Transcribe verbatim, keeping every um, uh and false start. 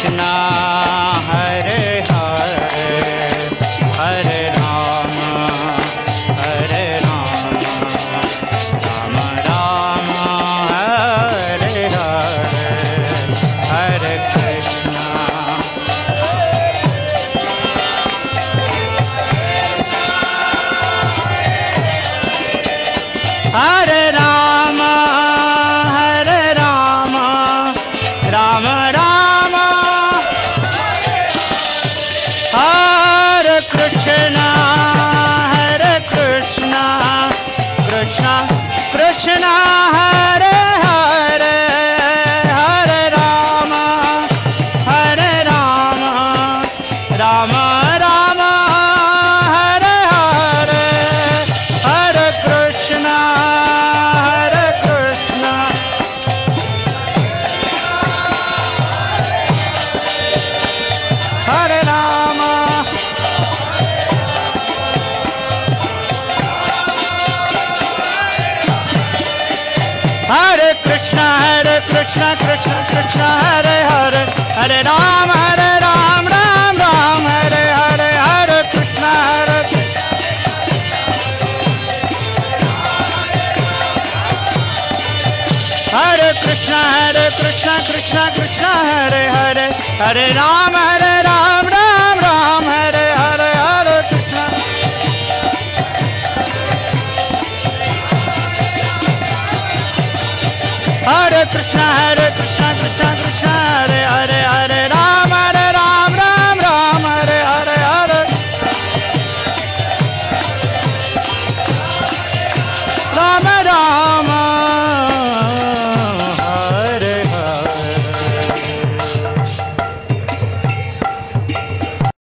Krishna Hare Hare Hare Ram Hare Ram Ram Ram Hare Hare Hare Krishna Hare Ram Hare Ram Ram Ram Hare Krishna Hare Krishna Krishna Krishna Hare Hare Hare Ram Hare Ram Ram Ram Hare Hare Hare Krishna Hare Krishna Hare Ram Hare Krishna Hare Krishna Krishna Krishna Hare Hare Hare Ram Hare Ram Ram Ram Hare Hare Hare Krishna Hare Hare Krishna Hare Krishna Krishna Krishna Hare Hare Hare Ram Hare